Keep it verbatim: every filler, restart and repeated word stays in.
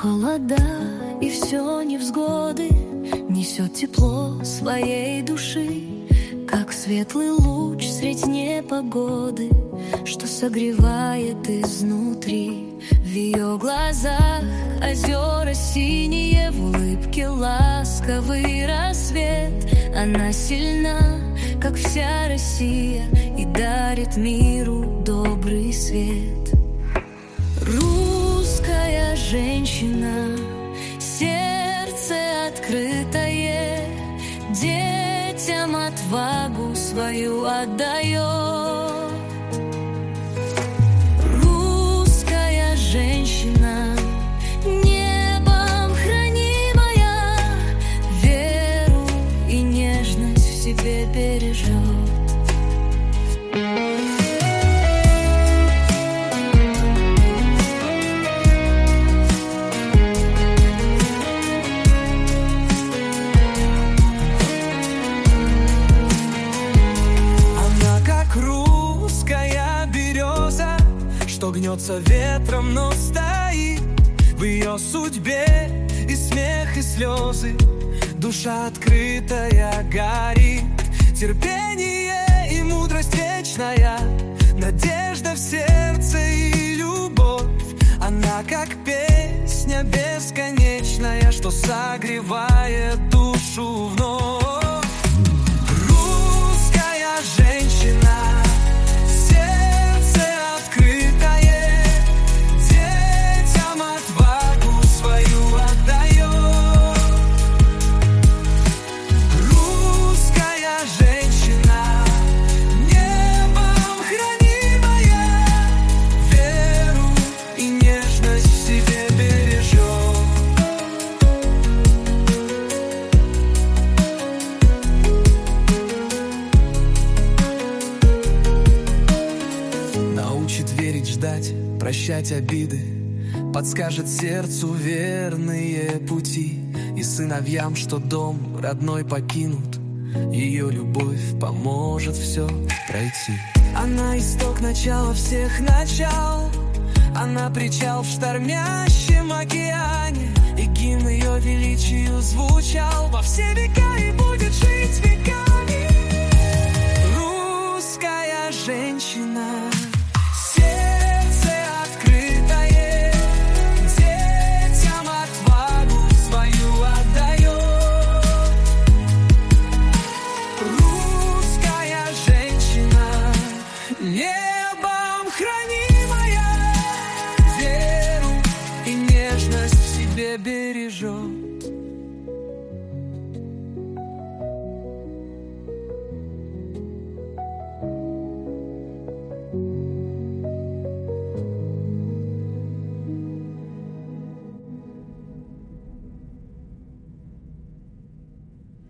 холода и все невзгоды несет тепло своей души, как светлый луч средь непогоды, что согревает изнутри. В ее глазах озера синие, в улыбке ласковый рассвет. Она сильна, как вся Россия, и дарит миру добрый свет. Русская женщина, сердце открытое, детям отвагу свою отдает. Русская женщина, небом хранимая, веру и нежность в себе бережет. Что гнется ветром, но стоит. В ее судьбе и смех, и слезы, душа открытая горит. Терпение и мудрость вечная, надежда в сердце и любовь. Она как песня бесконечная, что согревает душу вновь. Русская женщина, прощать обиды, подскажет сердцу верные пути. И сыновьям, что дом родной покинут, ее любовь поможет все пройти. Она исток начала всех начал, она причал в штормящем океане, и гимн ее величию звучал во все века и будет жить веками. Русская женщина, yeah.